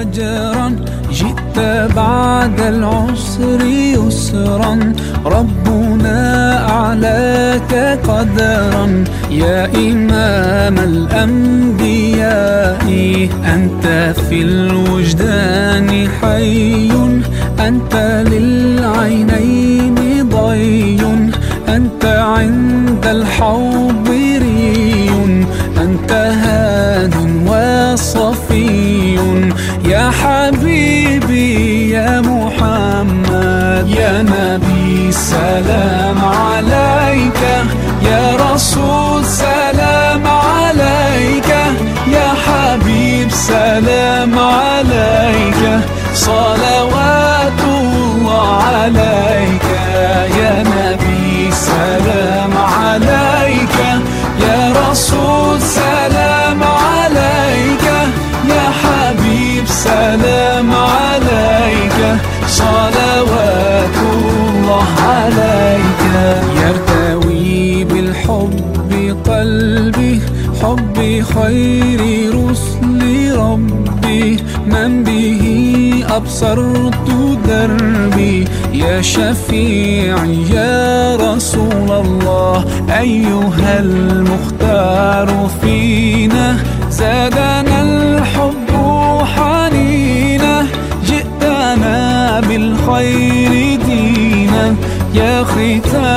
أجرا، جئت بعد العسر يسرا، ربنا أعلاك قدرا. يا إمام الأنبياء أنت في الوجدان حي، أنت للعينين ضي، أنت عند الحوض ري، أنت هاد وصفي. يا حبيبي يا محمد، يا نبي سلام عليك، يا رسول سلام عليك، يا حبيب سلام عليك، صلوات الله عليك. يا نبي سلام عليك، يا رسول سلام عليك، يا حبيب سلام عليك، صلوات الله عليك. يرتوي بالحب قلبي، حب خير رسل ربي، من به أبصرت دربي. يا شفيعي يا رسول الله، أيها المختار فينا، زادنا الحب حنينا، جئتنا بالخير دينا، يا ختام